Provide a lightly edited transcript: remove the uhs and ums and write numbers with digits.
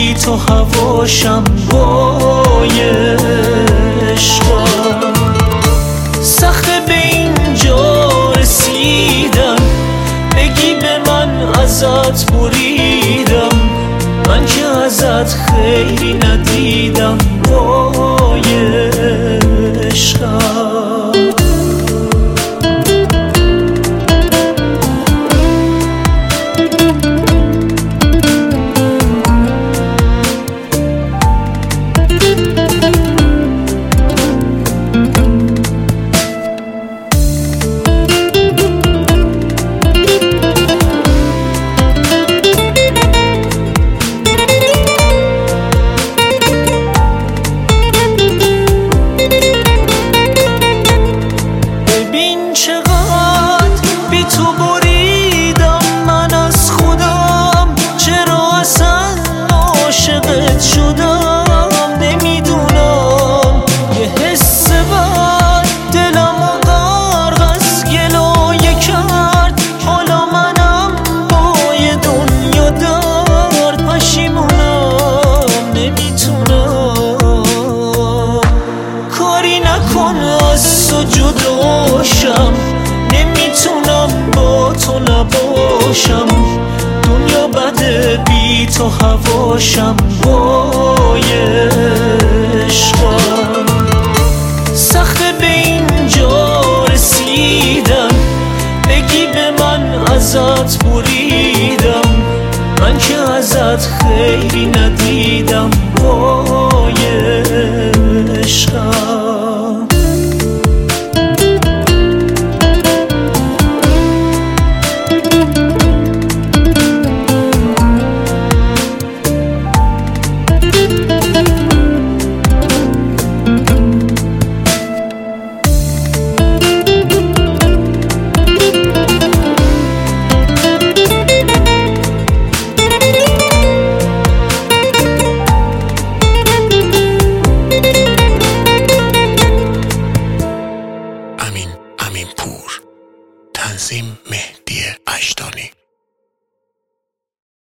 بی تو هواشم بای عشقم. سخته به اینجا رسیدم، بگی به من ازت بریدم، من که ازت خیری ندیدم بای عشقم. جداشم نمیتونم با تو نباشم، دنیا بده بی تو هواشم بای عشقم. سخته به اینجا رسیدم، بگی به من ازت بریدم، من که ازت خیری ندیدم